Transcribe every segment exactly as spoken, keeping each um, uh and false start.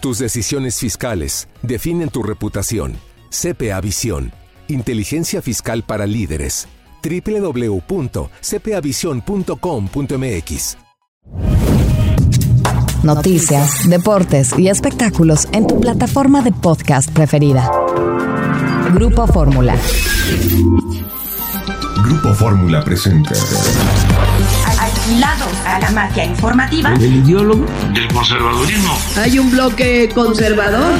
Tus decisiones fiscales definen tu reputación. C P A Visión. Inteligencia fiscal para líderes. doble u doble u doble u punto c p a visión punto com punto m x. Noticias, deportes y espectáculos en tu plataforma de podcast preferida. Grupo Fórmula. Grupo Fórmula presenta. Alquilados a la mafia informativa. El ideólogo del conservadurismo. Hay un bloque conservador.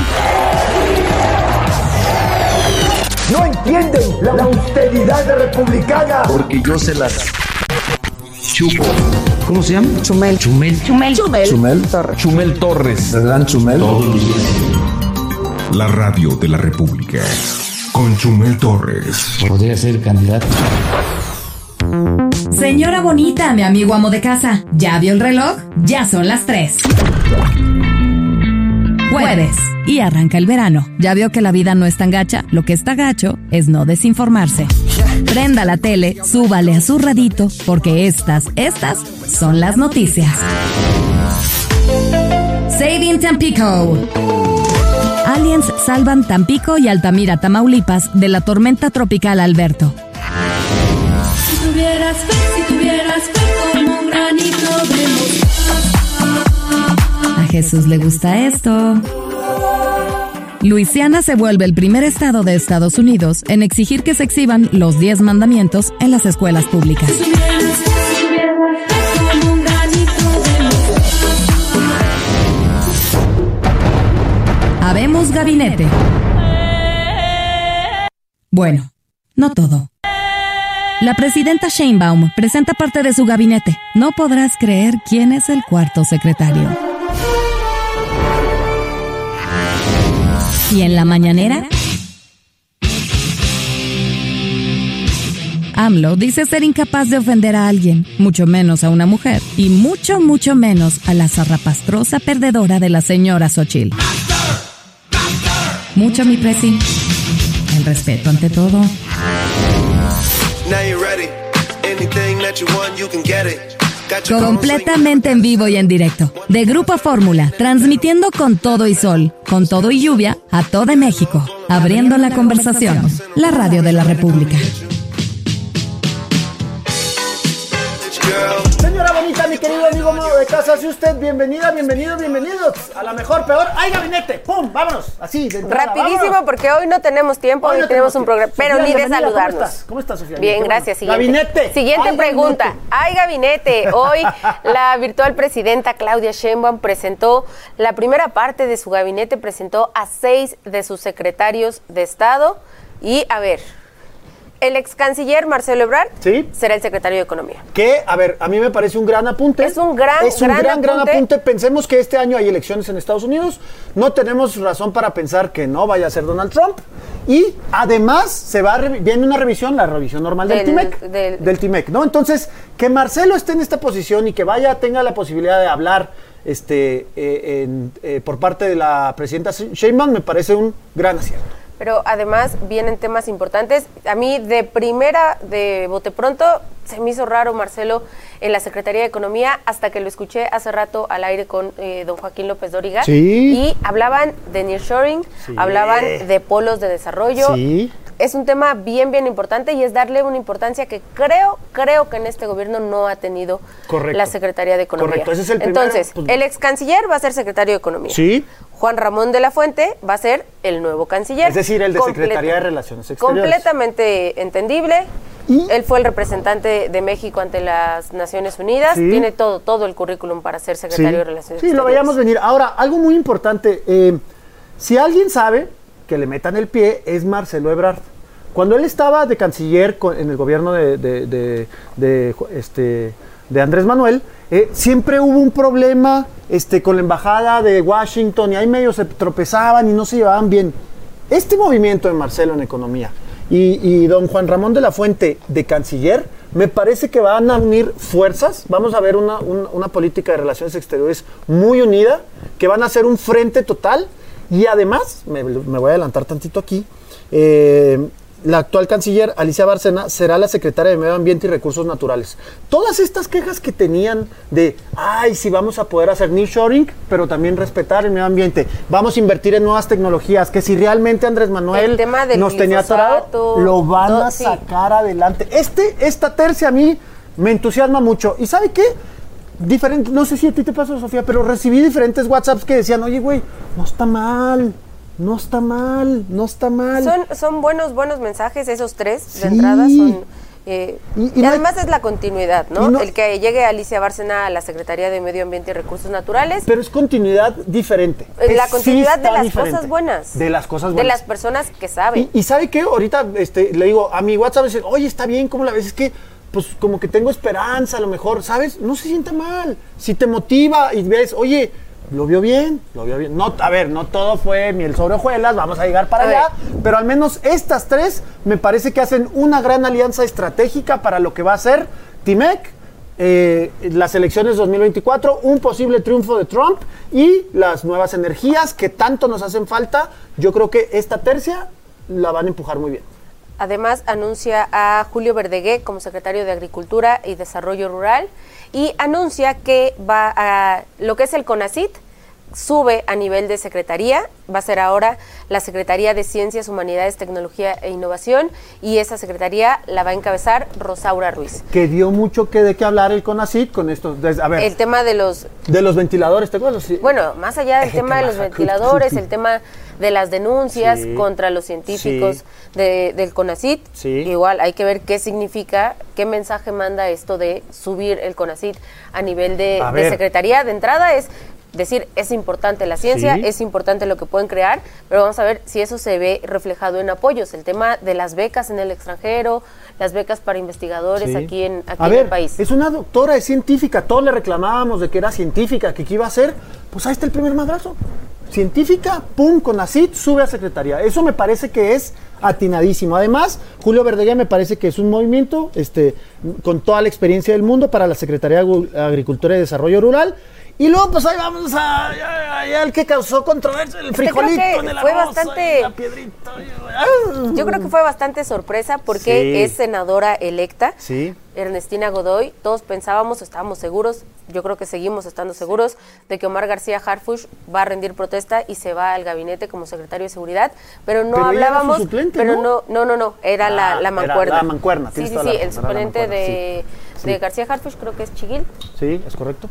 No entienden la, la austeridad republicana. Porque yo se las chupo. ¿Cómo se llama? Chumel. Chumel. Chumel. Chumel. Chumel Torres. Chumel Torres. ¿El gran Chumel? Todos los días. La radio de la República. Con Chumel Torres. Podría ser candidato. Señora bonita, mi amigo amo de casa, ¿ya vio el reloj? Ya son las tres. Jueves. Y arranca el verano. ¿Ya vio que la vida no es tan gacha? Lo que está gacho es no desinformarse. Prenda la tele, súbale a su radito, porque estas, estas son las noticias. Saving Tampico. Aliens salvan Tampico y Altamira, Tamaulipas, de la tormenta tropical Alberto. Si tuvieras fe, si tuvieras fe como un granito de mostaza. A Jesús le gusta esto. Luisiana se vuelve el primer estado de Estados Unidos en exigir que se exhiban los diez mandamientos en las escuelas públicas. Si tuvieras fe, si tuvieras fe como un granito de mostaza. Habemos gabinete. Bueno, no todo. La presidenta Sheinbaum presenta parte de su gabinete. No podrás creer quién es el cuarto secretario. Y en la mañanera, AMLO dice ser incapaz de ofender a alguien, mucho menos a una mujer, y mucho, mucho menos a la zarrapastrosa perdedora de la señora Xochitl. Mucho, mi presi. El respeto ante todo. Completamente en vivo y en directo. De Grupo Fórmula, transmitiendo con todo y sol, con todo y lluvia, a todo México. Abriendo la conversación. La radio de la República. Señora bonita, mi querido amigo modo de casa, si usted bienvenida, bienvenido, bienvenidos a la mejor, peor, ¡hay gabinete! ¡Pum! ¡Vámonos! Así, de entrada, rapidísimo, vámonos. Porque hoy no tenemos tiempo, hoy, hoy no tenemos un programa, pero Sofía, ni de bienvenida. saludarnos. ¿Cómo estás? ¿Cómo estás, Sofía? Bien, Qué gracias. Bueno. Siguiente. Gabinete. Siguiente ¡Hay pregunta. gabinete! Hay gabinete. Hoy la virtual presidenta Claudia Sheinbaum presentó la primera parte de su gabinete, presentó a seis de sus secretarios de Estado y, a ver... El ex canciller Marcelo Ebrard ¿Sí? será el secretario de Economía. Que, a ver, a mí me parece un gran apunte. Es un gran, es un gran, gran, apunte. gran apunte. Pensemos que este año hay elecciones en Estados Unidos. No tenemos razón para pensar que no vaya a ser Donald Trump. Y además se va a revi- viene una revisión, la revisión normal del, del TIMEC. Del, del TIMEC, ¿no? Entonces, que Marcelo esté en esta posición y que vaya, tenga la posibilidad de hablar este, eh, en, eh, por parte de la presidenta Sheinbaum, me parece un gran acierto. Pero además vienen temas importantes. A mí de primera, de bote pronto, se me hizo raro Marcelo en la Secretaría de Economía hasta que lo escuché hace rato al aire con eh, don Joaquín López Dóriga. Sí. Y hablaban de nearshoring, sí. hablaban de polos de desarrollo. Sí. Es un tema bien, bien importante y es darle una importancia que creo, creo que en este gobierno no ha tenido Correcto. la Secretaría de Economía. Correcto, ese es el primer, Entonces, pues, el ex canciller va a ser secretario de Economía. Sí. Juan Ramón de la Fuente va a ser el nuevo canciller. Es decir, el de Completa, Secretaría de Relaciones Exteriores. Completamente entendible. ¿Y? Él fue el representante de México ante las Naciones Unidas. Sí. Tiene todo, todo el currículum para ser secretario sí. de Relaciones sí, Exteriores. Sí, lo veíamos venir. Ahora, algo muy importante. Eh, si alguien sabe que le metan el pie, es Marcelo Ebrard. Cuando él estaba de canciller con, en el gobierno de, de, de, de, este, de Andrés Manuel, eh, siempre hubo un problema este, con la embajada de Washington y ahí medio se tropezaban y no se llevaban bien. Este movimiento de Marcelo en economía y, y don Juan Ramón de la Fuente de canciller, me parece que van a unir fuerzas. Vamos a ver una, una, una política de relaciones exteriores muy unida, que van a hacer un frente total y además, me, me voy a adelantar tantito aquí, eh, la actual canciller Alicia Bárcena será la secretaria de Medio Ambiente y Recursos Naturales. Todas estas quejas que tenían de, ay, si vamos a poder hacer nearshoring, pero también respetar el medio ambiente, vamos a invertir en nuevas tecnologías, que si realmente Andrés Manuel nos tenía atorado, lo van todo, a sacar sí. adelante. Este, esta tercia a mí me entusiasma mucho. ¿Y sabe qué? Diferente, no sé si a ti te pasó, Sofía, pero recibí diferentes WhatsApps que decían, oye, güey, no está mal. No está mal, no está mal. Son, son buenos, buenos mensajes, esos tres sí. de entrada son... Eh, y, y, y además no, es la continuidad, ¿no? ¿no? El que llegue Alicia Bárcena a la Secretaría de Medio Ambiente y Recursos Naturales. Pero es continuidad diferente. La es, continuidad sí de las diferente. cosas buenas. De las cosas buenas. De las personas que saben. Y, y ¿sabe qué? Ahorita este, le digo a mi WhatsApp, dice, oye, está bien, ¿cómo la ves? Es que, pues, como que tengo esperanza, a lo mejor, ¿sabes? No se sienta mal. Si te motiva y ves, oye... Lo vio bien, lo vio bien. No, a ver, no todo fue miel sobre hojuelas, vamos a llegar para a allá, ver. Pero al menos estas tres me parece que hacen una gran alianza estratégica para lo que va a ser T-MEC, eh, las elecciones dos mil veinticuatro, un posible triunfo de Trump y las nuevas energías que tanto nos hacen falta. Yo creo que esta tercia la van a empujar muy bien. Además, anuncia a Julio Verdegué como secretario de Agricultura y Desarrollo Rural y anuncia que va a lo que es el CONACYT, sube a nivel de secretaría, va a ser ahora la Secretaría de Ciencias, Humanidades, Tecnología e Innovación y esa secretaría la va a encabezar Rosaura Ruiz. Que dio mucho que de qué hablar el CONACYT con esto, a ver. El tema de los... De los ventiladores, ¿te acuerdas? Sí. Bueno, más allá del tema de los ventiladores, el tema de las denuncias sí, contra los científicos sí. de, del CONACYT, sí. igual hay que ver qué significa, qué mensaje manda esto de subir el CONACYT a nivel de, a de secretaría. De entrada es decir, es importante la ciencia, sí. es importante lo que pueden crear, pero vamos a ver si eso se ve reflejado en apoyos. El tema de las becas en el extranjero, las becas para investigadores sí. aquí en, aquí a en ver, el país. Es una doctora, es científica, todos le reclamábamos de que era científica, que qué iba a hacer, pues ahí está el primer madrazo. Científica, pum, CONACYT, sube a secretaría. Eso me parece que es atinadísimo. Además, Julio Verdegué me parece que es un movimiento este, con toda la experiencia del mundo para la Secretaría de Agricultura y Desarrollo Rural. Y luego, pues ahí vamos a, a, a, a el que causó controversia, el frijolito en el fue arroz, bastante, la piedrita. Yo creo que fue bastante sorpresa porque sí. es senadora electa, sí. Ernestina Godoy. Todos pensábamos, estábamos seguros, yo creo que seguimos estando seguros de que Omar García Harfuch va a rendir protesta y se va al gabinete como secretario de Seguridad, pero no pero hablábamos, era su suplente, pero ¿no? no, no, no, no, era ah, la, la mancuerna. Era la mancuerna, sí, sí, sí, sí, el suplente de, sí. de sí. García Harfuch creo que es Chiguil. Sí, es correcto.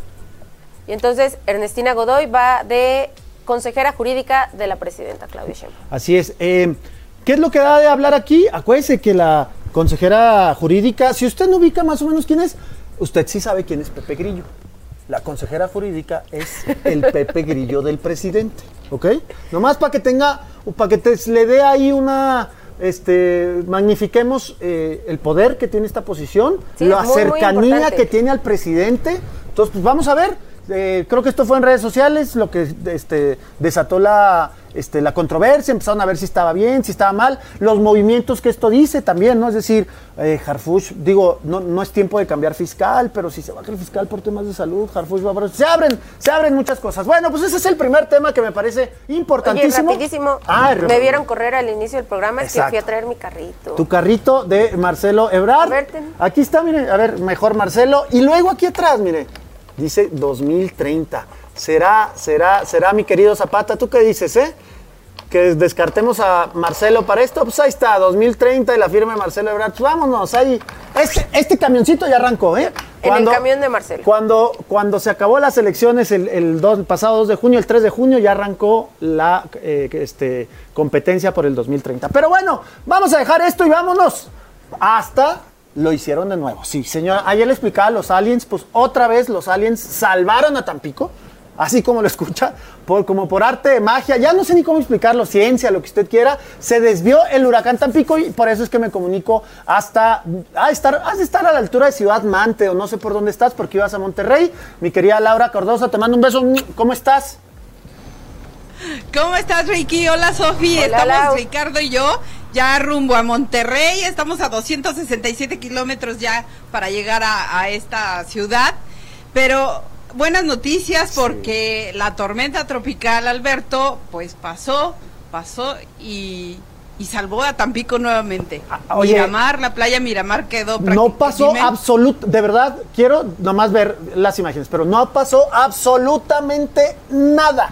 Y entonces Ernestina Godoy va de consejera jurídica de la presidenta Claudia Sheinbaum. Así es. Eh, ¿Qué es lo que da de hablar aquí? Acuérdese que la consejera jurídica, si usted no ubica más o menos quién es, usted sí sabe quién es Pepe Grillo. La consejera jurídica es el Pepe Grillo del presidente, ¿ok? Nomás para que tenga, para que te, le dé ahí una... Este, magnifiquemos eh, el poder que tiene esta posición, sí, la muy, cercanía muy que tiene al presidente. Entonces, pues vamos a ver. Eh, creo que esto fue en redes sociales lo que este, desató la, este, la controversia. Empezaron a ver si estaba bien, si estaba mal, los movimientos que esto dice también, ¿no? Es decir, eh, Harfuch, digo, no, no es tiempo de cambiar fiscal, pero si se baja el fiscal por temas de salud, Harfuch va a... Se abren, se abren muchas cosas. Bueno, pues ese es el primer tema que me parece importantísimo. Oye, rapidísimo, ah, me vieron correr al inicio del programa, es Exacto. que fui a traer mi carrito. Tu carrito de Marcelo Ebrard. Aquí está, mire, a ver, mejor Marcelo. Y luego aquí atrás, mire, dice dos mil treinta. ¿Será, será, será, mi querido Zapata? ¿Tú qué dices, eh? Que descartemos a Marcelo para esto. Pues ahí está, dos mil treinta y la firma de Marcelo Ebrard. Pues vámonos, ahí. Este, este camioncito ya arrancó, ¿eh? Cuando, en el camión de Marcelo. Cuando, cuando se acabó las elecciones el, el, dos, el pasado dos de junio, el tres de junio, ya arrancó la eh, este, competencia por el dos mil treinta. Pero bueno, vamos a dejar esto y vámonos hasta... Lo hicieron de nuevo. Sí, señora, ayer le explicaba a los aliens, pues otra vez los aliens salvaron a Tampico, así como lo escucha, por, como por arte de magia, ya no sé ni cómo explicarlo, ciencia, lo que usted quiera, se desvió el huracán Tampico y por eso es que me comunico hasta, a estar, has de estar a la altura de Ciudad Mante o no sé por dónde estás, porque ibas a Monterrey. Mi querida Laura Cardosa, te mando un beso, ¿cómo estás? ¿Cómo estás, Ricky? Hola, Sofi. Estamos Lau. Ricardo y yo ya rumbo a Monterrey. Estamos a doscientos sesenta y siete kilómetros ya para llegar a, a esta ciudad. Pero buenas noticias porque sí. la tormenta tropical Alberto pues pasó, pasó y y salvó a Tampico nuevamente. Ah, oye, Miramar, la playa Miramar quedó prácticamente. No pasó absoluto, de verdad, quiero nomás ver las imágenes, pero no pasó absolutamente nada.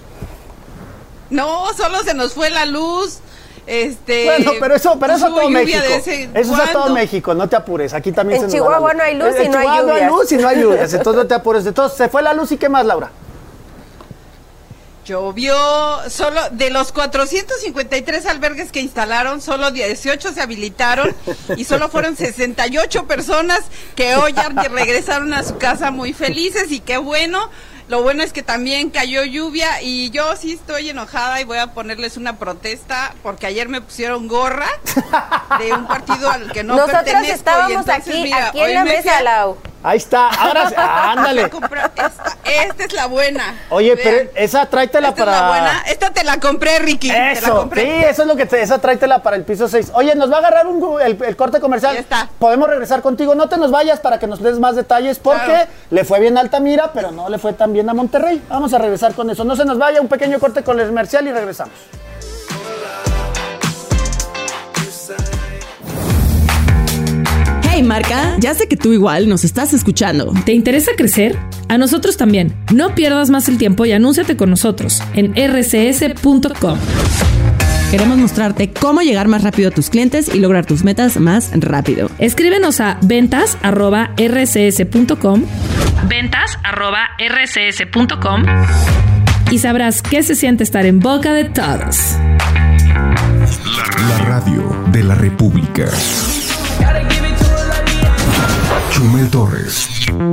No, solo se nos fue la luz. Este, bueno, pero eso, pero eso todo México. Ese, eso es a todo México, no te apures. Aquí también en se Chihuahua nos va no hay luz en, y no hay lluvias. En Chihuahua no hay luz y no hay lluvias, entonces no te apures. Entonces, se fue la luz y ¿qué más, Laura? Llovió, solo de los cuatrocientos cincuenta y tres albergues que instalaron, solo dieciocho se habilitaron y solo fueron sesenta y ocho personas que hoy ya regresaron a su casa muy felices y qué bueno. Lo bueno es que también cayó lluvia y yo sí estoy enojada y voy a ponerles una protesta porque ayer me pusieron gorra de un partido al que no Nosotros pertenezco. Nosotros estábamos y entonces, aquí, mira, aquí en la mesa, Lau. Ahí está, ahora sí, ándale. Esta, esta es la buena. Oye, Vean, pero esa tráetela esta para... es la buena. Esta te la compré, Ricky. Eso, te la compré. sí, eso es lo que te... Esa tráetela para el piso seis. Oye, nos va a agarrar un, el, el corte comercial. Ya está. Podemos regresar contigo. No te nos vayas para que nos des más detalles porque claro, le fue bien a Altamira, pero no le fue tan bien a Monterrey. Vamos a regresar con eso. No se nos vaya, un pequeño corte comercial y regresamos. Hey marca, ya sé que tú igual nos estás escuchando. ¿Te interesa crecer? A nosotros también. No pierdas más el tiempo y anúnciate con nosotros en erre ce ese punto com. Queremos mostrarte cómo llegar más rápido a tus clientes y lograr tus metas más rápido. Escríbenos a ventas arroba erre ce ese punto com ventas arroba erre ce ese punto com y sabrás qué se siente estar en boca de todos. La radio de la República. Chumel Torres.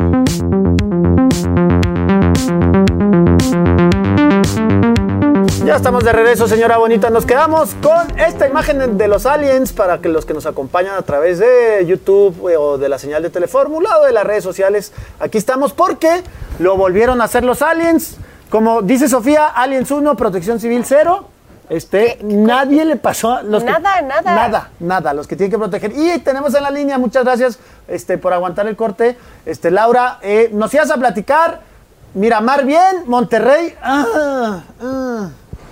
Ya estamos de regreso, señora bonita. Nos quedamos con esta imagen de los aliens para que los que nos acompañan a través de YouTube o de la señal de Telefórmula o de las redes sociales. Aquí estamos porque lo volvieron a hacer los aliens. Como dice Sofía, Aliens uno, Protección Civil cero. Este, nadie le pasó los nada, que, nada. Nada, nada, los que tienen que proteger. Y tenemos en la línea, muchas gracias este, por aguantar el corte. Este, Laura, eh, nos ibas a platicar, Miramar bien, Monterrey. Ah, ah.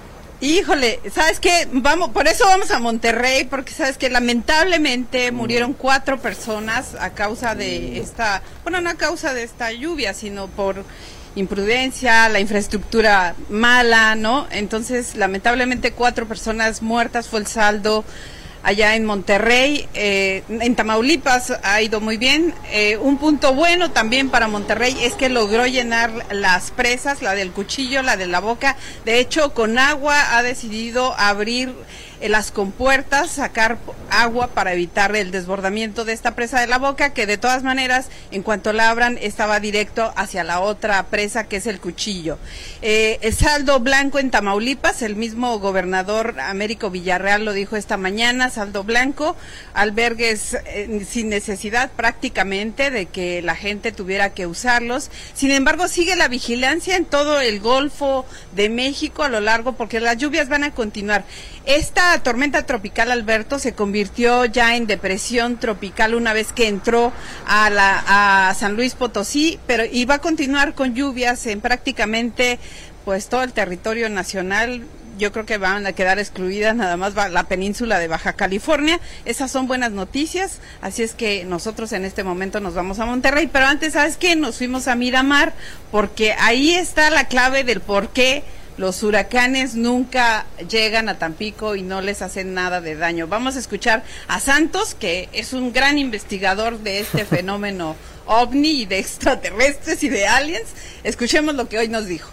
Híjole, ¿sabes qué? Vamos, por eso vamos a Monterrey, porque sabes que lamentablemente murieron cuatro personas a causa de esta, bueno, no a causa de esta lluvia, sino por imprudencia, la infraestructura mala, ¿no? Entonces, lamentablemente cuatro personas muertas fue el saldo allá en Monterrey. Eh, en Tamaulipas ha ido muy bien. Eh, un punto bueno también para Monterrey es que logró llenar las presas, la del Cuchillo, la de la Boca. De hecho, con agua ha decidido abrir eh, las compuertas, sacar agua para evitar el desbordamiento de esta presa de la Boca, que de todas maneras, en cuanto la abran, estaba directo hacia la otra presa, que es el Cuchillo. Eh, el saldo blanco en Tamaulipas, el mismo gobernador Américo Villarreal lo dijo esta mañana, saldo blanco, albergues eh, sin necesidad prácticamente de que la gente tuviera que usarlos. Sin embargo, sigue la vigilancia en todo el Golfo de México a lo largo, porque las lluvias van a continuar. Esta tormenta tropical Alberto se convirtió ya en depresión tropical una vez que entró a, la, a San Luis Potosí, pero iba a continuar con lluvias en prácticamente pues todo el territorio nacional. Yo creo que van a quedar excluidas nada más la península de Baja California. Esas son buenas noticias, así es que nosotros en este momento nos vamos a Monterrey, pero antes, ¿sabes qué? Nos fuimos a Miramar, porque ahí está la clave del por qué los huracanes nunca llegan a Tampico y no les hacen nada de daño. Vamos a escuchar a Santos, que es un gran investigador de este fenómeno ovni y de extraterrestres y de aliens. Escuchemos lo que hoy nos dijo.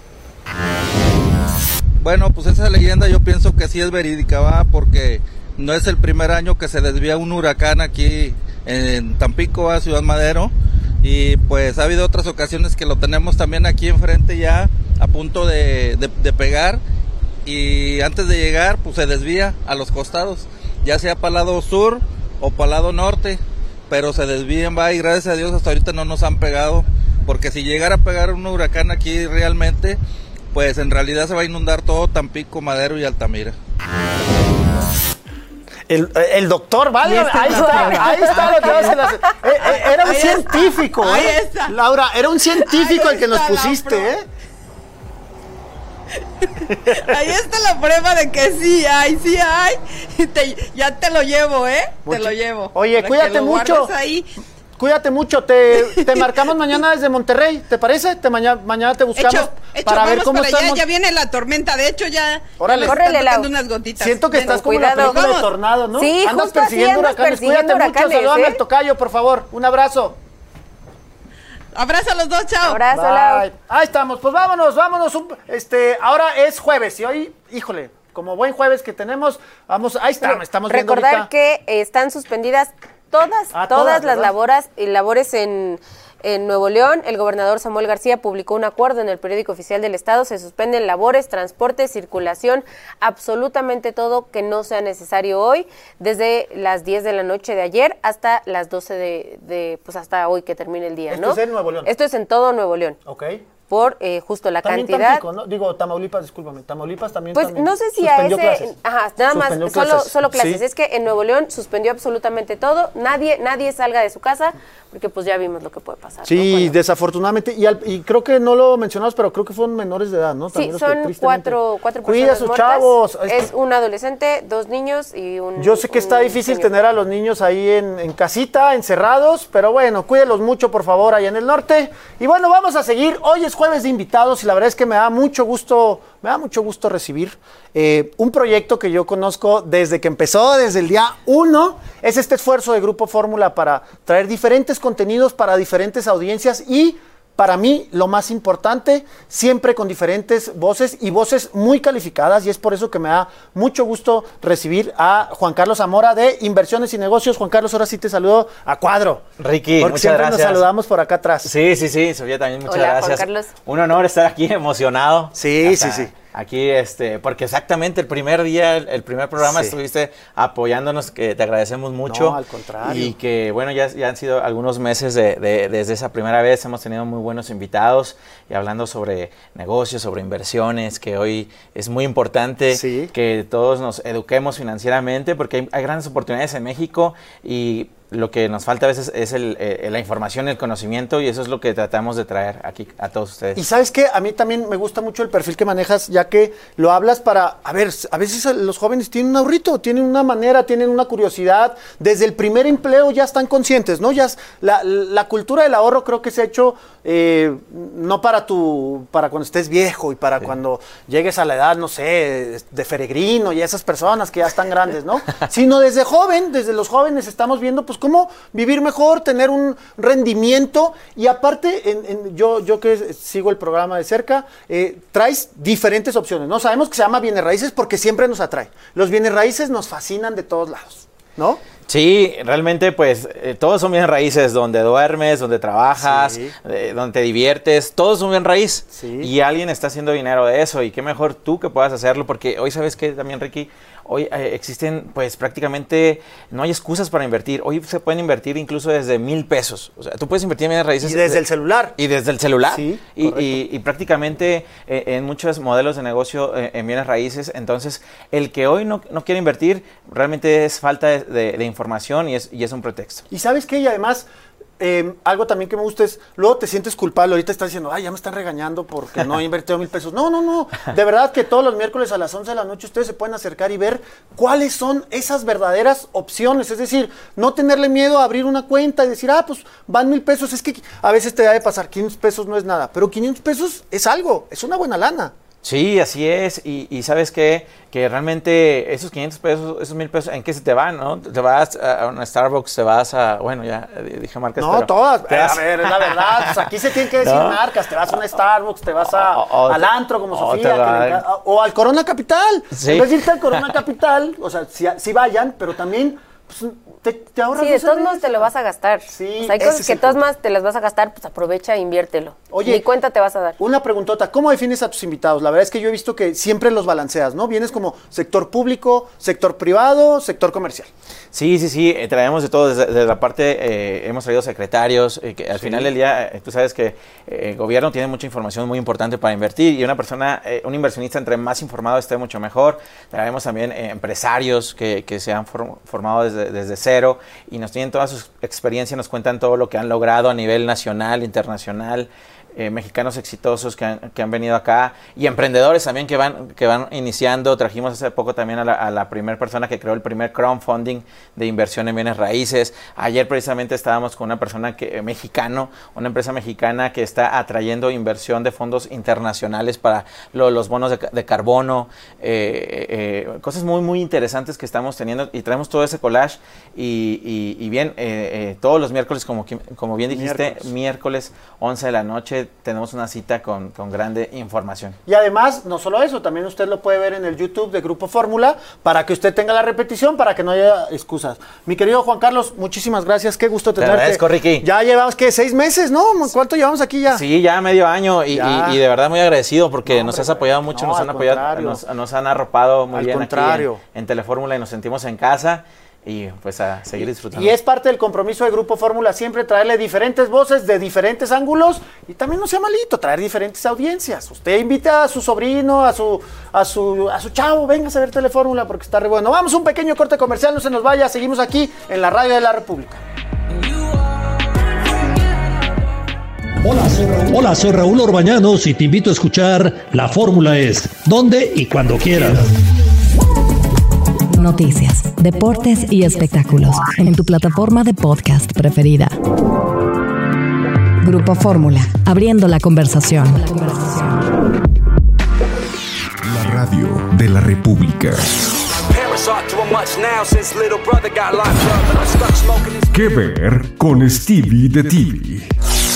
Bueno, pues esa leyenda yo pienso que sí es verídica, va, porque no es el primer año que se desvía un huracán aquí en Tampico, a Ciudad Madero, y pues ha habido otras ocasiones que lo tenemos también aquí enfrente ya a punto de, de, de pegar, y antes de llegar pues se desvía a los costados, ya sea para el lado sur o para el lado norte, pero se desvían, va, y gracias a Dios hasta ahorita no nos han pegado, porque si llegara a pegar un huracán aquí realmente, pues en realidad se va a inundar todo Tampico, Madero y Altamira. El, el doctor, vale, ahí está, ahí está lo que hace la, eh, eh, era un ahí científico, está, eh. Laura, era un científico ahí el que nos pusiste, eh. Ahí está la prueba de que sí hay, sí hay. Te, ya te lo llevo, ¿eh? Mucho. Te lo llevo. Oye, cuídate mucho. Ahí. Cuídate mucho. Te, te marcamos mañana desde Monterrey, ¿te parece? Te mañana, mañana te buscamos hecho, hecho, para ver cómo para estamos. allá, ya viene la tormenta. De hecho, ya. Órale, córrele, están unas gotitas. Siento que Ven, estás como cuidado. la película Vamos. de Tornado, ¿no? Sí, andas justo así persiguiendo andas huracanes. persiguiendo Cuídate huracanes, mucho. Salúdame ¿eh? al tocayo, por favor. Un abrazo. Abrazo a los dos, chao. Abrazo, Bye. Lau. Ahí estamos, pues vámonos, vámonos. un- Este, ahora es jueves y hoy, híjole, como buen jueves que tenemos, vamos, ahí estamos, estamos viendo Recordar ahorita. que eh, están suspendidas todas, Ah, todas, todas, las ¿verdad? labores, y labores en, en Nuevo León. El gobernador Samuel García publicó un acuerdo en el periódico oficial del Estado. Se suspenden labores, transporte, circulación, absolutamente todo que no sea necesario hoy, desde las diez de la noche de ayer hasta las doce de, de pues hasta hoy que termine el día, Esto ¿no? es en Nuevo León. Esto es en todo Nuevo León. Ok. Por eh, justo la También cantidad. Tampico, ¿no? Digo, Tamaulipas, discúlpame. Tamaulipas también. Pues también no sé si a suspendió ese, clases. ajá, nada más, Suspendió solo clases. solo clases. Sí. Es que en Nuevo León suspendió absolutamente todo. Nadie nadie salga de su casa porque pues ya vimos lo que puede pasar. Sí, ¿no? Cuando- desafortunadamente, y, al- y creo que no lo mencionamos, pero creo que fueron menores de edad, ¿no? Sí, También los que son tristemente- cuatro, cuatro Cuida a personas sus muertas. chavos. Es un adolescente, dos niños y un Yo sé que está un difícil señor. tener a los niños ahí en, en casita, encerrados, pero bueno, cuídelos mucho, por favor, allá en el norte. Y bueno, vamos a seguir. Hoy es jueves de invitados y la verdad es que me da mucho gusto, me da mucho gusto recibir eh, un proyecto que yo conozco desde que empezó, desde el día uno. Es este esfuerzo de Grupo Fórmula para traer diferentes contenidos para diferentes audiencias y para mí, lo más importante, siempre con diferentes voces y voces muy calificadas, y es por eso que me da mucho gusto recibir a Juan Carlos Zamora de Inversiones y Negocios. Juan Carlos, ahora sí te saludo a cuadro. Ricky, porque muchas siempre gracias. nos saludamos por acá atrás. Sí, sí, sí, Sofía también, muchas Hola, Juan gracias. Carlos. Un honor estar aquí, emocionado. Sí, Hasta sí, sí. Aquí, este, porque exactamente el primer día, el, el primer programa Sí. estuviste apoyándonos, que te agradecemos mucho. No, al contrario. Y que, bueno, ya, ya han sido algunos meses de, de- desde esa primera vez, hemos tenido muy buenos invitados y hablando sobre negocios, sobre inversiones, que hoy es muy importante Sí. que todos nos eduquemos financieramente, porque hay, hay grandes oportunidades en México y lo que nos falta a veces es el, eh, la información, el conocimiento, y eso es lo que tratamos de traer aquí a todos ustedes. Y sabes qué, a mí también me gusta mucho el perfil que manejas, ya que lo hablas para, a ver, a veces los jóvenes tienen un ahorrito, tienen una manera, tienen una curiosidad, desde el primer empleo ya están conscientes, ¿no? Ya es- la, la cultura del ahorro creo que se ha hecho eh, no para tu, para cuando estés viejo y para cuando llegues a la edad, no sé, de Feregrino y esas personas que ya están grandes, ¿no? Sino desde joven, desde los jóvenes estamos viendo pues cómo vivir mejor, tener un rendimiento y aparte, en, en- yo, yo que sigo el programa de cerca, eh, traes diferentes opciones, ¿no? Sabemos que se llama bienes raíces porque siempre nos atrae. Los bienes raíces nos fascinan de todos lados, ¿no? Sí, realmente pues eh, todos son bien raíces, donde duermes, donde trabajas, Sí. eh, donde te diviertes, todos son bien raíz. Sí. Y alguien está haciendo dinero de eso y qué mejor tú que puedas hacerlo, porque hoy sabes que también, Ricky, hoy eh, existen pues prácticamente, no hay excusas para invertir. Hoy se pueden invertir incluso desde mil pesos. O sea, tú puedes invertir en bienes raíces. Y desde de- el celular. Y desde el celular. Sí, y, correcto. y- y prácticamente eh, en muchos modelos de negocio eh, en bienes raíces. Entonces, el que hoy no, no quiere invertir realmente es falta de, de- de información y es, y es un pretexto. Y sabes qué, y además, eh, algo también que me gusta es, luego te sientes culpable, ahorita estás diciendo, ay, ya me están regañando porque no he invertido mil pesos. No, no, no, de verdad que todos los miércoles a las once de la noche ustedes se pueden acercar y ver cuáles son esas verdaderas opciones, es decir, no tenerle miedo a abrir una cuenta y decir, ah, pues van mil pesos, es que a veces te da de pasar, quinientos pesos no es nada, pero quinientos pesos es algo, es una buena lana. Sí, así es. Y, y sabes qué, que realmente esos quinientos pesos, esos mil pesos, ¿en qué se te van, no? Te vas a una Starbucks, te vas a, bueno, ya eh, dije marcas. No, pero todas. te Eh, vas- a ver, es la verdad. Pues aquí se tienen que decir ¿No? marcas. Te vas a una Starbucks, te vas a, O- o- al antro como o Sofía. te que le va- encanta- o al Corona Capital. Sí. En vez de irte al Corona Capital, o sea, si, si vayan, pero también pues, te, te ahorras. Sí, de dos todos modos cervezas. te lo vas a gastar. Sí, O sea, hay ese cosas es que el de todas punto. más te las vas a gastar, pues aprovecha e inviértelo. Oye, Ni cuenta te vas a dar. Una preguntota, ¿cómo defines a tus invitados? La verdad es que yo he visto que siempre los balanceas, ¿no? Vienes como sector público, sector privado, sector comercial. Sí, sí, sí, eh, traemos de todo, desde, desde la parte, eh, hemos traído secretarios, eh, que al Sí. final del día, eh, tú sabes que eh, el gobierno tiene mucha información muy importante para invertir y una persona, eh, un inversionista entre más informado esté mucho mejor. Traemos también eh, empresarios que, que se han form- formado desde, desde cero y nos tienen toda su experiencia, nos cuentan todo lo que han logrado a nivel nacional, internacional. eh, mexicanos exitosos que han, que han venido acá y emprendedores también que van, que van iniciando. Trajimos hace poco también a la, a la primera persona que creó el primer crowdfunding de inversión en bienes raíces. Ayer precisamente estábamos con una persona que, eh, mexicano, una empresa mexicana que está atrayendo inversión de fondos internacionales para lo, los bonos de, de carbono, eh, eh, cosas muy muy interesantes que estamos teniendo y traemos todo ese collage y, y, y bien, eh, eh, todos los miércoles, como, como bien dijiste, miércoles, miércoles once de la noche tenemos una cita con, con grande información. Y además, no solo eso, también usted lo puede ver en el YouTube de Grupo Fórmula para que usted tenga la repetición, para que no haya excusas. Mi querido Juan Carlos, muchísimas gracias, qué gusto tenerte. Te agradezco, Ricky. Ya llevamos, ¿qué? ¿Seis meses, no? ¿Cuánto llevamos aquí ya? Sí, ya medio año y, y, y de verdad muy agradecido porque no, nos hombre, has apoyado mucho, no, nos han apoyado, nos, nos han arropado muy al bien contrario. aquí en, en Telefórmula y nos sentimos en casa. Y pues a seguir disfrutando. Y es parte del compromiso de Grupo Fórmula siempre traerle diferentes voces de diferentes ángulos y también no sea malito traer diferentes audiencias. Usted invita a su sobrino, a su a su a su chavo, véngase a ver Telefórmula porque está re bueno. Vamos a un pequeño corte comercial, no se nos vaya, seguimos aquí en la Radio de la República. Hola, soy Raúl. Hola, soy Raúl Orbañanos y te invito a escuchar La Fórmula Es, donde y cuando quieras. Noticias, deportes y espectáculos en tu plataforma de podcast preferida. Grupo Fórmula, abriendo la conversación. La radio de la República. ¿Qué ver con Stevie de T V?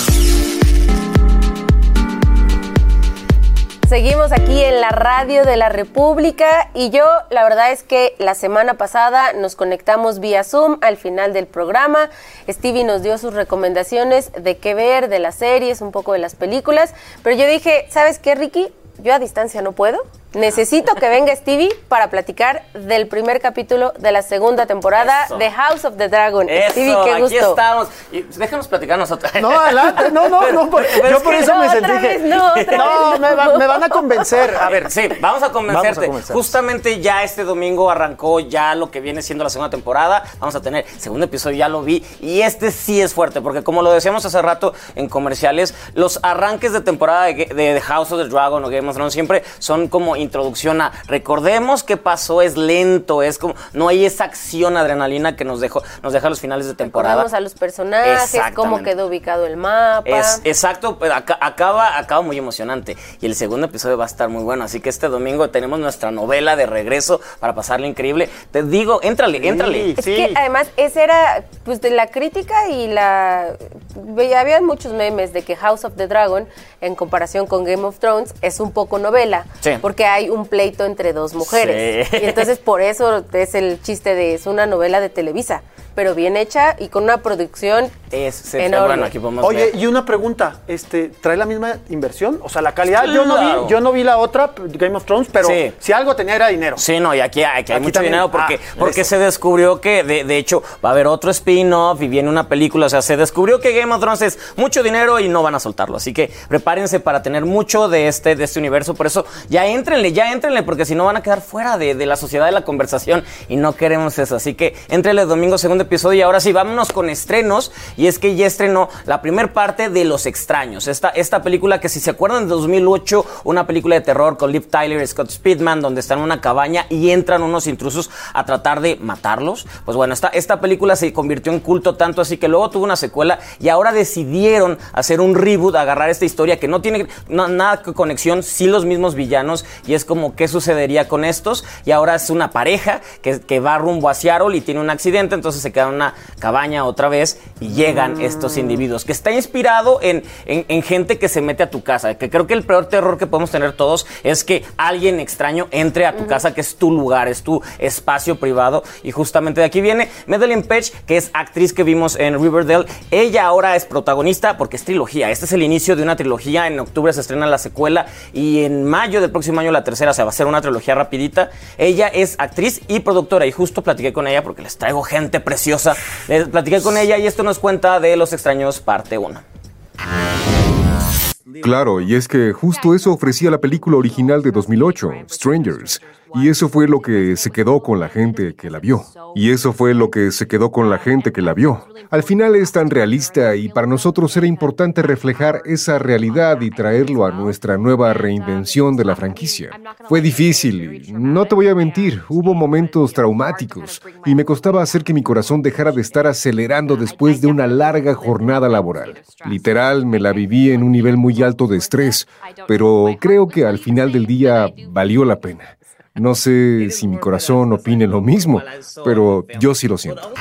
Seguimos aquí en la Radio de la República y yo, la verdad es que la semana pasada nos conectamos vía Zoom al final del programa. Stevie nos dio sus recomendaciones de qué ver, de las series, un poco de las películas, pero yo dije, ¿sabes qué, Ricky? Yo a distancia no puedo. Necesito que venga Stevie para platicar del primer capítulo de la segunda temporada Eso. de House of the Dragon. Eso, Stevie, qué gusto. aquí estamos. Y déjanos platicar nosotros. No, adelante, no, no, no. Por, Pero yo es por que eso no, me otra sentí vez que... no, otra no, vez me, no. va- me van a convencer. A ver, Sí, vamos a convencerte. Vamos a convencer. Justamente ya este domingo arrancó ya lo que viene siendo la segunda temporada. Vamos a tener segundo episodio, ya lo vi. Y este sí es fuerte, porque como lo decíamos hace rato en comerciales, los arranques de temporada de, de, de House of the Dragon o Game of Thrones siempre son como introducción a... Recordemos qué pasó, es lento, es como... No hay esa acción, adrenalina que nos dejó, nos deja los finales de temporada. Recordamos a los personajes, cómo quedó ubicado el mapa. Es, exacto, pero aca- acaba, acaba muy emocionante. Y el segundo episodio va a estar muy bueno. Así que este domingo tenemos nuestra novela de regreso para pasarla increíble. Te digo, éntrale, éntrale. Es que además esa era pues de la crítica y la... veía- Había muchos memes de que House of the Dragon, en comparación con Game of Thrones, es un poco novela. Sí. Porque hay un pleito entre dos mujeres. Sí. Y entonces por eso es el chiste de es una novela de Televisa, pero bien hecha y con una producción Es, se- enorme. bueno, aquí podemos Oye, ver. y una pregunta, este, ¿trae la misma inversión? O sea, la calidad, yo no Claro. vi, yo no vi la otra, Game of Thrones, pero Sí. si algo tenía era dinero. Sí, no, y aquí, aquí hay Aquí mucho también. dinero porque, Ah, porque eso. se descubrió que, de, de hecho, va a haber otro spin-off y viene una película. O sea, se descubrió que Game of Thrones es mucho dinero y no van a soltarlo. Así que prepárense para tener mucho de este, de este universo. Por eso, ya éntrenle, ya éntrenle, porque si no van a quedar fuera de, de la sociedad de la conversación y no queremos eso. Así que éntrenle domingo, segundo episodio. Y ahora sí, vámonos con estrenos. Y es que ya estrenó la primera parte de Los Extraños. Esta, esta película que, si se acuerdan, de dos mil ocho, una película de terror con Liv Tyler y Scott Speedman, donde están en una cabaña y entran unos intrusos a tratar de matarlos. Pues bueno, esta, esta película se convirtió en culto tanto así que luego tuvo una secuela y ahora decidieron hacer un reboot, agarrar esta historia que no tiene no, nada que conexión, sí los mismos villanos, y es como qué sucedería con estos. Y ahora es una pareja que, que va rumbo a Seattle y tiene un accidente, entonces se queda en una cabaña otra vez y llegan mm. estos individuos, que está inspirado en, en, en gente que se mete a tu casa, que creo que el peor terror que podemos tener todos es que alguien extraño entre a tu uh-huh. casa, que es tu lugar, es tu espacio privado. Y justamente de aquí viene Madeleine Petsch, que es actriz que vimos en Riverdale. Ella ahora es protagonista porque es trilogía. Este es el inicio de una trilogía. En octubre se estrena la secuela y en mayo del próximo año la tercera. O sea, va a ser una trilogía rapidita. Ella es actriz y productora y justo platiqué con ella porque les traigo gente preciosa. Les platiqué con ella y esto nos cuenta de Los Extraños parte uno. Claro, y es que justo eso ofrecía la película original de dos mil ocho, Strangers. Y eso fue lo que se quedó con la gente que la vio. Y eso fue lo que se quedó con la gente que la vio. Al final es tan realista y para nosotros era importante reflejar esa realidad y traerlo a nuestra nueva reinvención de la franquicia. Fue difícil, y no te voy a mentir, hubo momentos traumáticos y me costaba hacer que mi corazón dejara de estar acelerando después de una larga jornada laboral. Literal, me la viví en un nivel muy alto de estrés, pero creo que al final del día valió la pena. No sé si mi corazón opine lo mismo, pero yo sí lo siento.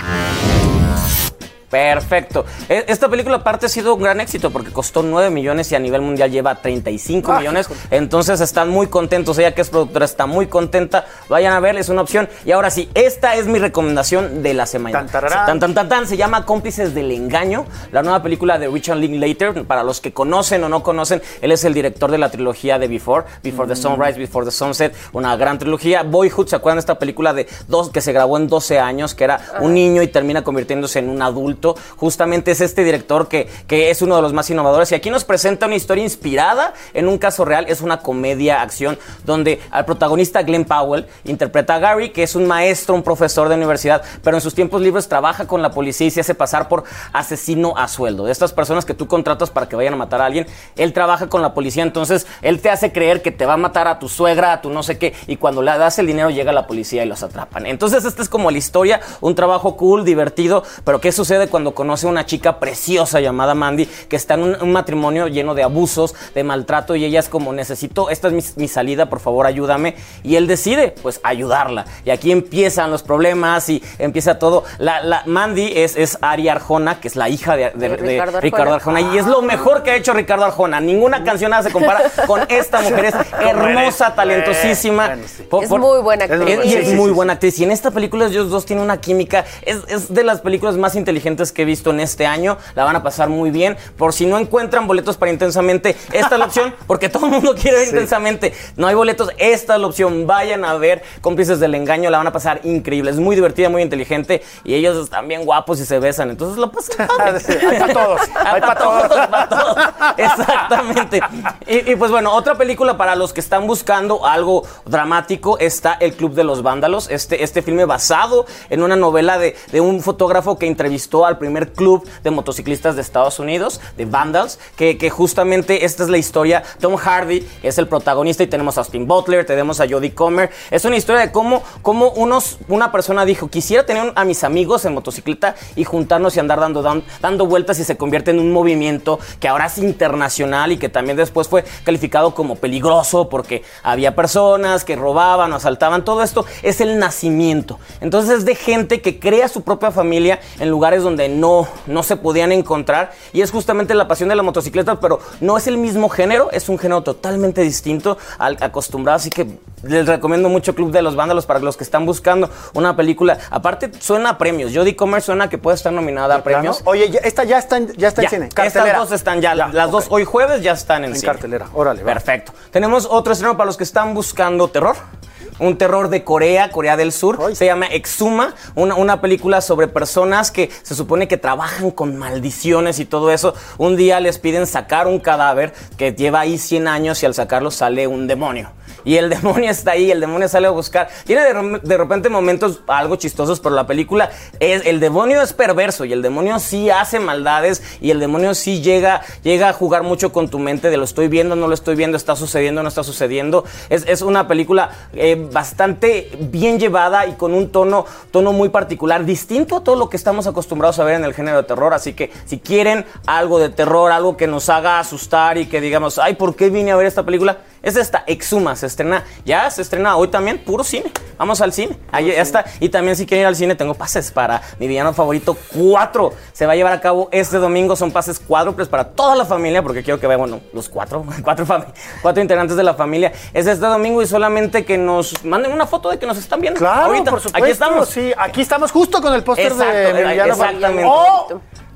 Perfecto. Esta película aparte ha sido un gran éxito porque costó nueve millones y a nivel mundial lleva treinta y cinco ah, millones. Entonces están muy contentos. Ella que es productora está muy contenta. Vayan a verla, es una opción. Y ahora sí, esta es mi recomendación de la semana. Tan, tan, tan, tan, tan. Se llama Cómplices del Engaño, la nueva película de Richard Linklater. Para los que conocen o no conocen, él es el director de la trilogía de Before, Before mm. the Sunrise, Before the Sunset, una gran trilogía. Boyhood, ¿se acuerdan de esta película de dos que se grabó en doce años, que era un niño y termina convirtiéndose en un adulto? Justamente es este director que, que es uno de los más innovadores y aquí nos presenta una historia inspirada en un caso real. Es una comedia acción donde al protagonista Glenn Powell interpreta a Gary, que es un maestro, un profesor de universidad, pero en sus tiempos libres trabaja con la policía y se hace pasar por asesino a sueldo. De estas personas que tú contratas para que vayan a matar a alguien, él trabaja con la policía, entonces él te hace creer que te va a matar a tu suegra, a tu no sé qué, y cuando le das el dinero llega la policía y los atrapan. Entonces esta es como la historia, un trabajo cool, divertido, pero ¿qué sucede cuando conoce a una chica preciosa llamada Mandy que está en un, un matrimonio lleno de abusos, de maltrato y ella es como necesito, esta es mi, mi salida, por favor ayúdame, y él decide pues ayudarla y aquí empiezan los problemas y empieza todo. La, la Mandy es, es Ari Arjona, que es la hija de, de, de, de Ricardo, Ricardo Arjona, Arjona y es lo mejor que ha hecho Ricardo Arjona. Ninguna canción nada se compara con esta mujer, es hermosa, talentosísima, por, es por, muy buena actriz, es, y es muy buena actriz y en esta película ellos dos tienen una química, es, es de las películas más inteligentes que he visto en este año, la van a pasar muy bien. Por si no encuentran boletos para Intensamente, esta es la opción, porque todo el mundo quiere ver sí. Intensamente. No hay boletos, esta es la opción. Vayan a ver Cómplices del Engaño, la van a pasar increíble. Es muy divertida, muy inteligente y ellos están bien guapos y se besan, entonces la pasan padre. Sí, hay para todos, hay para todos. Para todos. Exactamente. Y, y pues bueno, otra película para los que están buscando algo dramático está El Club de los Vándalos, este, este filme basado en una novela de, de un fotógrafo que entrevistó al primer club de motociclistas de Estados Unidos, de Vandals, que, que justamente esta es la historia. Tom Hardy es el protagonista y tenemos a Austin Butler, tenemos a Jodie Comer. Es una historia de cómo, cómo unos, una persona dijo, quisiera tener a mis amigos en motocicleta y juntarnos y andar dando, dando, dando vueltas y se convierte en un movimiento que ahora es internacional y que también después fue calificado como peligroso porque había personas que robaban o asaltaban. Todo esto es el nacimiento. Entonces es de gente que crea su propia familia en lugares donde no, no se podían encontrar y es justamente la pasión de la motocicleta, pero no es el mismo género, es un género totalmente distinto al acostumbrado, así que les recomiendo mucho Club de los Vándalos para los que están buscando una película. Aparte suena a premios, Jodie Comer suena que puede estar nominada a premios. Oye, ya, esta ya está en, ya está ya, en cine, cartelera. Estas dos están ya, ya las okay. dos hoy jueves ya están en, en cine. Cartelera, órale. Perfecto. Va. Tenemos otro estreno para los que están buscando terror. Un terror de Corea, Corea del Sur. Ay. Se llama Exuma, una, una película sobre personas que se supone que trabajan con maldiciones y todo eso. Un día les piden sacar un cadáver que lleva ahí cien años y al sacarlo sale un demonio. Y el demonio está ahí, el demonio sale a buscar. Tiene de, de repente momentos algo chistosos, pero la película es, el demonio es perverso y el demonio sí hace maldades y el demonio sí llega, llega a jugar mucho con tu mente de lo estoy viendo, no lo estoy viendo, está sucediendo, no está sucediendo. Es, es una película eh, bastante bien llevada y con un tono, tono muy particular, distinto a todo lo que estamos acostumbrados a ver en el género de terror. Así que si quieren algo de terror, algo que nos haga asustar y que digamos, ay, ¿por qué vine a ver esta película? Es esta, Exuma, se estrena, ya se estrena hoy también, puro cine. Vamos al cine, ahí ya está. Y también si quieren ir al cine, tengo pases para mi villano favorito cuatro. Se va a llevar a cabo este domingo, son pases cuádruples para toda la familia, porque quiero que vean, bueno, los cuatro, cuatro, fami- cuatro integrantes de la familia. Es este domingo y solamente que nos manden una foto de que nos están viendo. Claro, ahorita, por supuesto. Aquí estamos. Sí, aquí estamos justo con el póster de mi villano exactamente. favorito.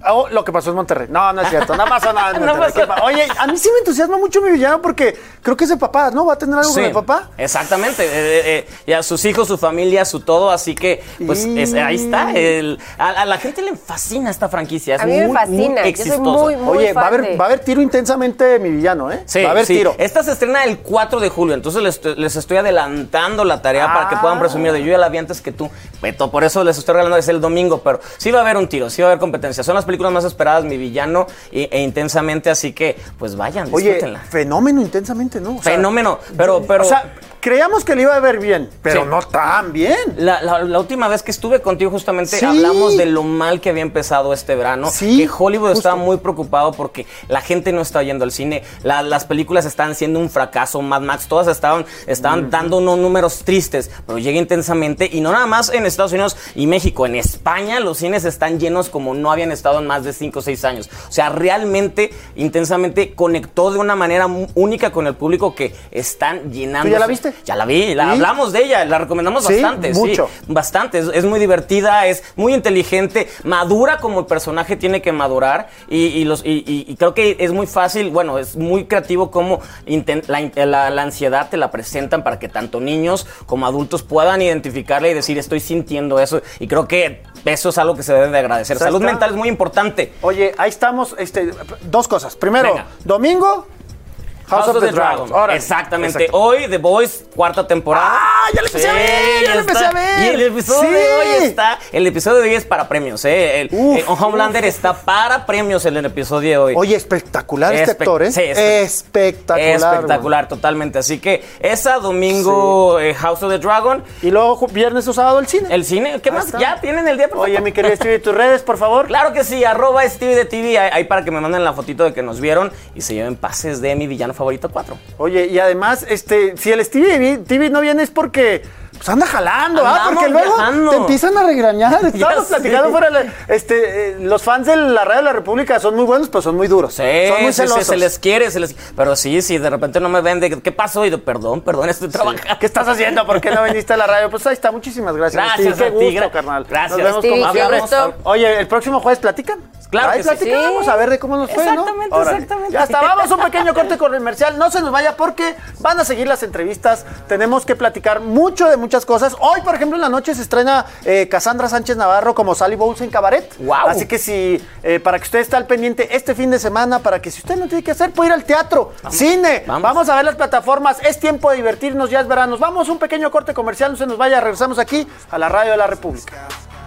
Oh, lo que pasó en Monterrey. No, no es cierto, no pasó nada en No Monterrey. pasó. Oye, a mí sí me entusiasma mucho mi villano porque creo que es de papá, ¿no? ¿Va a tener algo Sí, con el papá? Exactamente. Eh, eh, ya sus hijos, su familia, su todo, así que pues Y- es- ahí está. El- a, a la gente le fascina esta franquicia. Es A mí me muy, fascina, muy yo soy exitosa. muy, muy Oye, va a, fan haber, de- va a haber tiro intensamente mi villano, ¿eh? Sí, va a haber sí. tiro. Esta se estrena el cuatro de julio, entonces les, estoy- les estoy adelantando la tarea para que Ah. puedan presumir de yo ya la vi antes que tú, Beto, por eso les estoy regalando es el domingo, pero sí va a haber un tiro, sí va a haber competencia. Son las películas más esperadas, Mi Villano e, e Intensamente, así que pues vayan, Oye, disfrútenla. fenómeno intensamente, ¿no? O sea, Fenómeno, pero, pero... O sea, creíamos que le iba a ver bien, pero Sí. no tan bien. La, la- la última vez que estuve contigo justamente Sí. hablamos de lo mal que había empezado este verano, Sí, que Hollywood justo. estaba muy preocupado porque la gente no estaba yendo al cine, la- las películas estaban siendo un fracaso, Mad Max, todas estaban, estaban dando unos números tristes, pero llega Intensamente y no nada más en Estados Unidos y México, en España los cines están llenos como no habían estado en más de cinco o seis años. O sea, realmente Intensamente conectó de una manera mu- única con el público que están llenando. ¿Tú ya la viste? Ya la vi, la ¿Sí? hablamos de ella, la recomendamos Sí, bastante. mucho. Sí, bastante. Es, es muy divertida, es muy inteligente, madura como el personaje tiene que madurar y, y los, y, y- y creo que es muy fácil, bueno, es muy creativo como inten- la, in- la- la ansiedad te la presentan para que tanto niños como adultos puedan identificarla y decir estoy sintiendo eso y creo que eso es algo que se debe de agradecer. O sea, Salud está- mental es muy importante. Oye, ahí estamos, este, dos cosas. Primero, Venga. domingo, House, of, the, Dragons. Órale. Exactamente. Exacto. Hoy The Voice, cuarta temporada. ¡Ah! Ya le empecé a ver, ya ya le empecé está. a ver. Y el episodio Sí. de hoy está. El episodio de hoy es para premios, ¿eh? El, Uf, eh, Homelander está para premios en el episodio de hoy. Oye, espectacular este Espe- actor, ¿eh? sí, espe- espectacular. Espectacular, totalmente. Así que esa domingo eh, House of the Dragon. güey. Y luego ju- viernes o sábado el cine. El cine, ¿qué Ahí más? está. Ya tienen el día perfecto. Oye, mi querido Stevie, tus redes, por favor. Claro que sí, arroba Stevie de T V, ahí, ahí para que me manden la fotito de que nos vieron y se lleven pases de Mi Villano Favorito cuatro. Oye, y además, este, si el Stevie T V no viene es porque pues anda jalando, ¿ah? Andamos Porque luego viajando. te empiezan a regañar. Estábamos sé. platicando fuera de la- este, eh, los fans de la Radio de la República son muy buenos, pero son muy duros. Sí, son muy sí, sí, celosos. se les quiere, se les... Pero sí, sí, de repente no me ven de ¿qué pasó? Y yo, perdón, perdón, estoy trabajando. ¿Qué estás haciendo? ¿Por qué no viniste a la radio? Pues ahí está, muchísimas gracias. Gracias Steve. a Qué ti, gusto, gra- carnal. gracias. Nos vemos Steve, como qué siempre. gusto. Oye, el próximo jueves platican. Claro Ahí que sí. platicamos, Sí. a ver de cómo nos fue, ¿no? Exactamente, Órale. exactamente. Ya está, vamos a un pequeño corte comercial. No se nos vaya porque van a seguir las entrevistas. Tenemos que platicar mucho de muchas cosas. Hoy, por ejemplo, en la noche se estrena eh, Cassandra Sánchez Navarro como Sally Bowles en Cabaret. Guau. Así que si, eh, para que usted esté al pendiente este fin de semana, para que si usted no tiene que hacer, puede ir al teatro, cine. vamos. Vamos a ver las plataformas. Es tiempo de divertirnos, ya es verano. Vamos a un pequeño corte comercial, no se nos vaya. Regresamos aquí a la Radio de la República.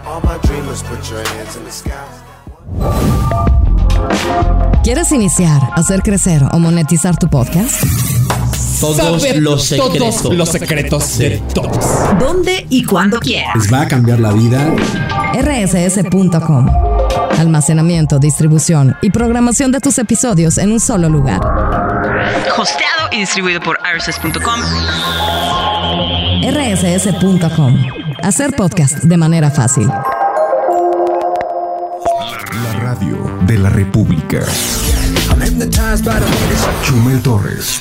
¿Quieres iniciar, hacer crecer o monetizar tu podcast? Todos Saber los secretos. todos los secretos de todos. ¿Dónde y cuándo quieras? Les va a cambiar la vida. R S S punto com. Almacenamiento, distribución y programación de tus episodios en un solo lugar. Hosteado y distribuido por R S S punto com. R S S punto com. Hacer podcast de manera fácil. La radio de la República. Chumel Torres.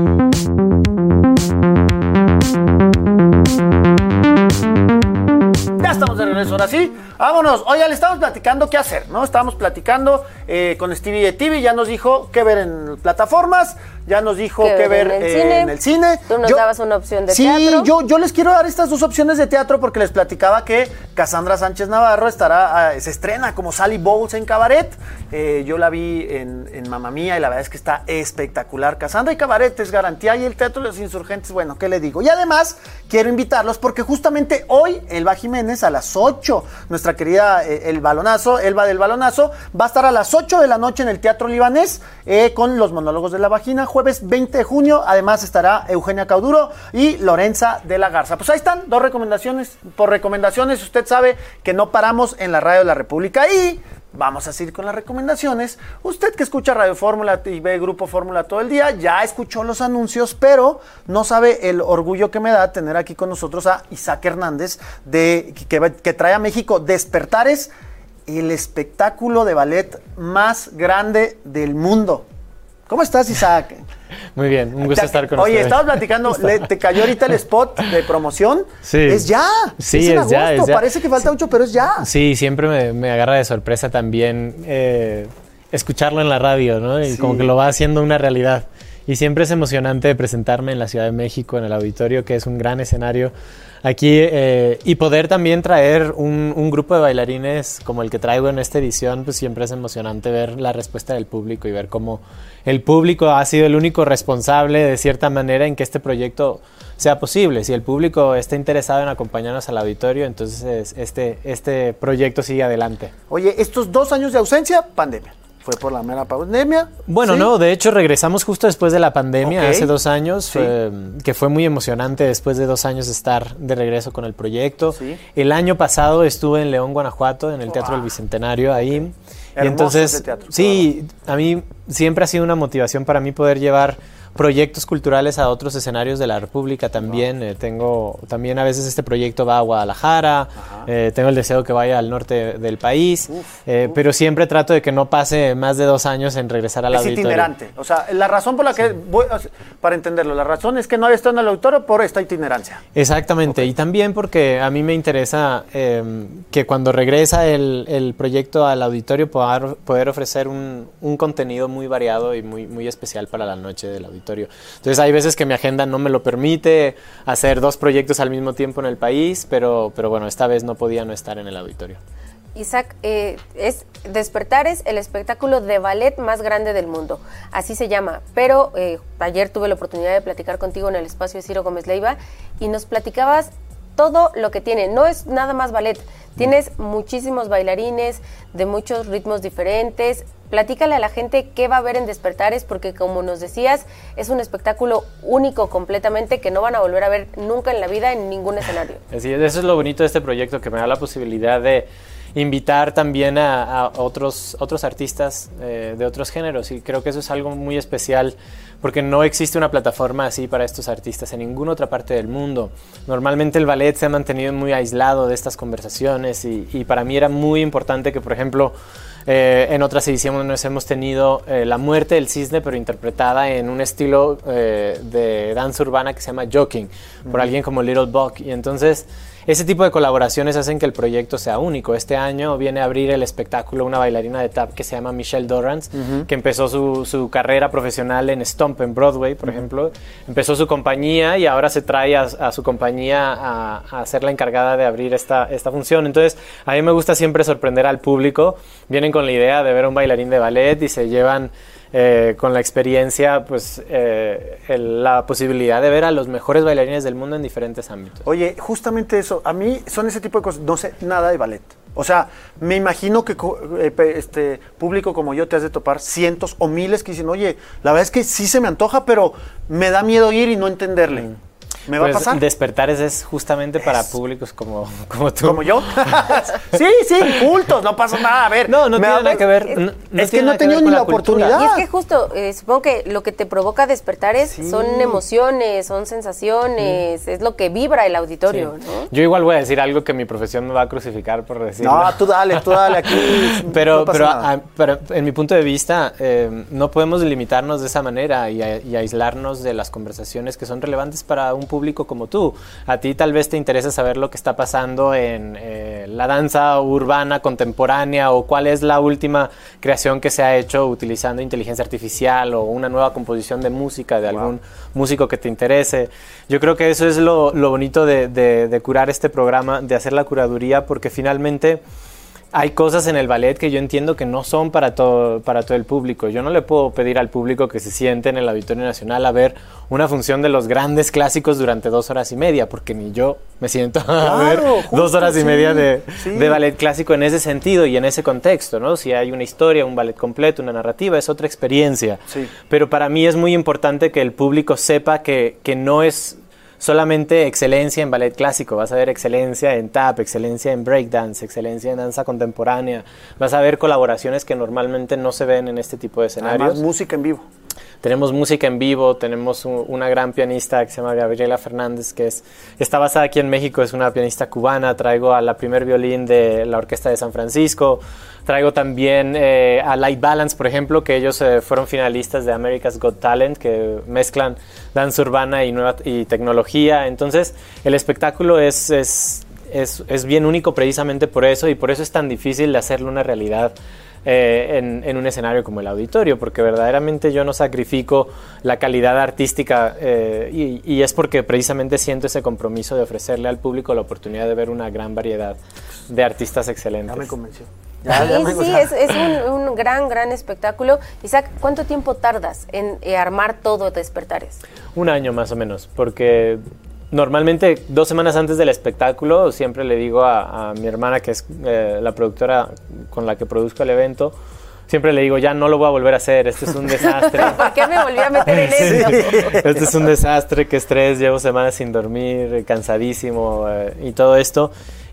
Ya estamos de regreso, ahora sí. Vámonos. Oye, le estamos platicando qué hacer, ¿no? Estábamos platicando eh, con Stevie de T V. Ya nos dijo qué ver en plataformas. Ya nos dijo ¿Qué qué ver ver en el eh, cine? en el cine. Tú nos Yo- dabas una opción de sí, teatro. yo, yo les quiero dar estas dos opciones de teatro porque les platicaba que Cassandra Sánchez Navarro estará, ah, se estrena como Sally Bowles en Cabaret. Eh, yo la vi en, en Mamma Mía y la verdad es que está espectacular. Cassandra y Cabaret es garantía y el Teatro de los Insurgentes, bueno, ¿qué le digo? Y además quiero invitarlos porque justamente hoy Elba Jiménez a las ocho, nuestra querida eh, El Balonazo, Elba del Balonazo, va a estar a las ocho de la noche en el Teatro Libanés eh, con los monólogos de la vagina, jueves veinte de junio. Además estará Eugenia Cauduro y Lorenza de la Garza. Pues ahí están, dos recomendaciones. Por recomendaciones, usted sabe que no paramos en la Radio de la República. Y vamos a seguir con las recomendaciones. Usted que escucha Radio Fórmula y ve Grupo Fórmula todo el día, ya escuchó los anuncios, pero no sabe el orgullo que me da tener aquí con nosotros a Isaac Hernández, de, que, que trae a México Despertares, el espectáculo de ballet más grande del mundo. ¿Cómo estás, Isaac? Muy bien, un gusto te, estar con oye, ustedes. Oye, estabas platicando, le, ¿te cayó ahorita el spot de promoción? Sí. Es ya. Sí, es, en es agosto. ya, es ya. Parece que falta mucho, pero es ya. Sí, siempre me, me agarra de sorpresa también eh, escucharlo en la radio, ¿no? Y sí. como que lo va haciendo una realidad. Y siempre es emocionante presentarme en la Ciudad de México, en el auditorio, que es un gran escenario aquí, eh, y poder también traer un, un grupo de bailarines como el que traigo en esta edición, pues siempre es emocionante ver la respuesta del público y ver cómo el público ha sido el único responsable de cierta manera en que este proyecto sea posible. Si el público está interesado en acompañarnos al auditorio, entonces este, este proyecto sigue adelante. Oye, estos dos años de ausencia, pandemia. ¿Fue por la mera pandemia? Bueno, ¿sí? No, de hecho regresamos justo después de la pandemia, okay. hace dos años, sí. fue, que fue muy emocionante después de dos años de estar de regreso con el proyecto. Sí. El año pasado estuve en León, Guanajuato, en el Teatro wow. del Bicentenario, ahí. Okay. Y hermoso entonces, ese teatro, sí, claro. A mí siempre ha sido una motivación para mí poder llevar proyectos culturales a otros escenarios de la República también. Wow. Eh, tengo también a veces este proyecto va a Guadalajara, eh, tengo el deseo que vaya al norte del país, uf, eh, uf. pero siempre trato de que no pase más de dos años en regresar al es auditorio. Es itinerante, o sea, la razón por la que, sí. voy, para entenderlo, la razón es que no había estado en el auditorio por esta itinerancia. Exactamente, okay. y también porque a mí me interesa eh, que cuando regresa el, el proyecto al auditorio poder, poder ofrecer un, un contenido muy variado y muy, muy especial para la noche del auditorio. Entonces hay veces que mi agenda no me lo permite hacer dos proyectos al mismo tiempo en el país, pero, pero bueno, esta vez no podía no estar en el auditorio. Isaac, eh, es Despertar es el espectáculo de ballet más grande del mundo, así se llama, pero eh, ayer tuve la oportunidad de platicar contigo en el espacio de Ciro Gómez Leiva y nos platicabas todo lo que tiene, no es nada más ballet, tienes muchísimos bailarines de muchos ritmos diferentes. Platícale a la gente qué va a ver en Despertares, porque como nos decías, es un espectáculo único completamente que no van a volver a ver nunca en la vida en ningún escenario. Así es, eso es lo bonito de este proyecto, que me da la posibilidad de invitar también a, a otros, otros artistas eh, de otros géneros, y creo que eso es algo muy especial porque no existe una plataforma así para estos artistas en ninguna otra parte del mundo. Normalmente el ballet se ha mantenido muy aislado de estas conversaciones y, y para mí era muy importante que, por ejemplo, Eh, en otras ediciones hemos tenido eh, La muerte del cisne, pero interpretada en un estilo eh, de danza urbana que se llama joking, por uh-huh. alguien como Little Buck. Y entonces ese tipo de colaboraciones hacen que el proyecto sea único. Este año viene a abrir el espectáculo una bailarina de tap que se llama Michelle Dorrance, uh-huh. que empezó su, su carrera profesional en Stomp, en Broadway, por uh-huh. ejemplo. Empezó su compañía y ahora se trae a, a su compañía a, a ser la encargada de abrir esta, esta función. Entonces, a mí me gusta siempre sorprender al público. Vienen con la idea de ver a un bailarín de ballet y se llevan eh, con la experiencia pues eh, el, la posibilidad de ver a los mejores bailarines del mundo en diferentes ámbitos. Oye, justamente eso, a mí son ese tipo de cosas, no sé nada de ballet. O sea, me imagino que eh, este público como yo te has de topar cientos o miles que dicen, oye, la verdad es que sí se me antoja, pero me da miedo ir y no entenderle. Mm. ¿Me va pues a pasar? Despertares es justamente para es. públicos como, como tú. ¿Como yo? sí, sí, cultos, no pasa nada. A ver. No, no tiene nada que ver. No, no es que no he tenido ni la, la oportunidad. Y es que justo, eh, supongo que lo que te provoca Despertares sí. son emociones, son sensaciones, sí. es lo que vibra el auditorio, sí. ¿no? Yo igual voy a decir algo que mi profesión me va a crucificar por decirlo. No, tú dale, tú dale aquí. pero, no pasa pero, nada. A, pero en mi punto de vista, eh, no podemos limitarnos de esa manera y, a, y aislarnos de las conversaciones que son relevantes para un público como tú. A ti tal vez te interesa saber lo que está pasando en eh, la danza urbana contemporánea o cuál es la última creación que se ha hecho utilizando inteligencia artificial o una nueva composición de música de wow. algún músico que te interese. Yo creo que eso es lo, lo bonito de, de, de curar este programa, de hacer la curaduría, porque finalmente hay cosas en el ballet que yo entiendo que no son para todo, para todo el público. Yo no le puedo pedir al público que se siente en el Auditorio Nacional a ver una función de los grandes clásicos durante dos horas y media, porque ni yo me siento claro, a ver justo, dos horas sí, y media de, sí. de ballet clásico en ese sentido y en ese contexto, ¿no? Si hay una historia, un ballet completo, una narrativa, es otra experiencia. Sí. Pero para mí es muy importante que el público sepa que, que no es solamente excelencia en ballet clásico, vas a ver excelencia en tap, excelencia en breakdance, excelencia en danza contemporánea, vas a ver colaboraciones que normalmente no se ven en este tipo de escenarios. Además, música en vivo. tenemos música en vivo, tenemos un, una gran pianista que se llama Gabriela Fernández, que es, está basada aquí en México, es una pianista cubana. Traigo a la primer violín de la Orquesta de San Francisco. Traigo también eh, a Light Balance, por ejemplo, que ellos eh, fueron finalistas de America's Got Talent, que mezclan danza urbana y, nueva, y tecnología. Entonces, el espectáculo es, es, es, es bien único precisamente por eso, y por eso es tan difícil de hacerlo una realidad eh, en, en un escenario como el auditorio, porque verdaderamente yo no sacrifico la calidad artística eh, y, y es porque precisamente siento ese compromiso de ofrecerle al público la oportunidad de ver una gran variedad de artistas excelentes. Ya me convenció. Ya, sí, ya sí, es, es un, un gran, gran espectáculo. Isaac, ¿cuánto tiempo tardas en eh, armar todo Despertares? Un año más o menos, porque normalmente dos semanas antes del espectáculo siempre le digo a, a mi hermana, que es eh, la productora con la que produzco el evento, siempre le digo, ya no lo voy a volver a hacer, este es un desastre. ¿Por qué me volví a meter en eso? Sí, este es un desastre, qué estrés, llevo semanas sin dormir, cansadísimo eh, y todo esto.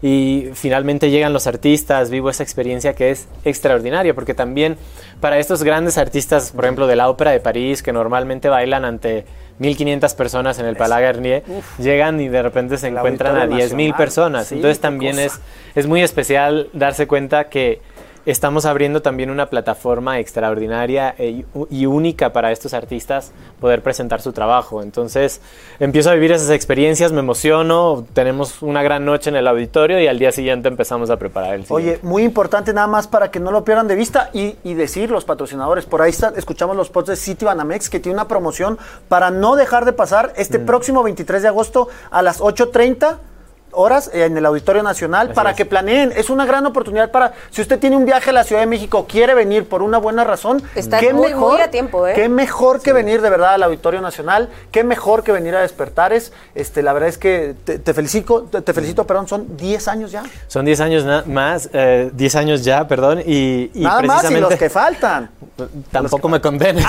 Y finalmente llegan los artistas, vivo esa experiencia que es extraordinaria, porque también para estos grandes artistas, por ejemplo, de la Ópera de París, que normalmente bailan ante mil quinientas personas en el Palais Garnier, Uf. llegan y de repente se encuentran a diez mil personas. Sí, entonces también es, es muy especial darse cuenta que estamos abriendo también una plataforma extraordinaria e, y única para estos artistas poder presentar su trabajo. Entonces empiezo a vivir esas experiencias, me emociono, tenemos una gran noche en el auditorio y al día siguiente empezamos a preparar el siguiente. Oye, muy importante nada más para que no lo pierdan de vista y, y decir los patrocinadores. Por ahí está, escuchamos los posts de Citibanamex, que tiene una promoción para no dejar de pasar este mm. próximo veintitrés de agosto a las ocho treinta horas en el Auditorio Nacional. Así para es. Que planeen, es una gran oportunidad para, si usted tiene un viaje a la Ciudad de México, quiere venir por una buena razón, está qué muy, mejor, muy a tiempo, ¿eh? Qué mejor sí. que venir de verdad al Auditorio Nacional, qué mejor que venir a Despertares. Este, la verdad es que te, te felicito, te, te felicito, perdón, son diez años ya. Son diez años na- más, eh, diez años ya, perdón, y, y nada precisamente... más y los que faltan. Tampoco me condenes.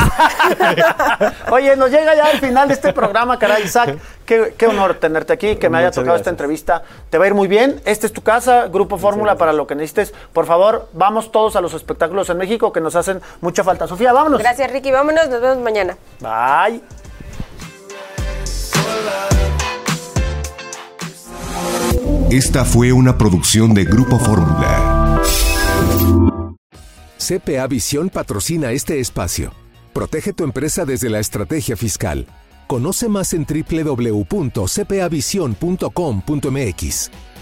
Oye, nos llega ya el final de este programa, caray, Isaac. Qué, qué honor tenerte aquí, que me haya Muchas tocado gracias. Esta entrevista. Te va a ir muy bien. Esta es tu casa, Grupo Fórmula, para lo que necesites. Por favor, vamos todos a los espectáculos en México que nos hacen mucha falta. Sofía, vámonos. Gracias, Ricky. Vámonos, nos vemos mañana. Bye. Esta fue una producción de Grupo Fórmula. C P A Visión patrocina este espacio. Protege tu empresa desde la estrategia fiscal. Conoce más en doble u doble u doble u punto c p a visión punto com punto m x.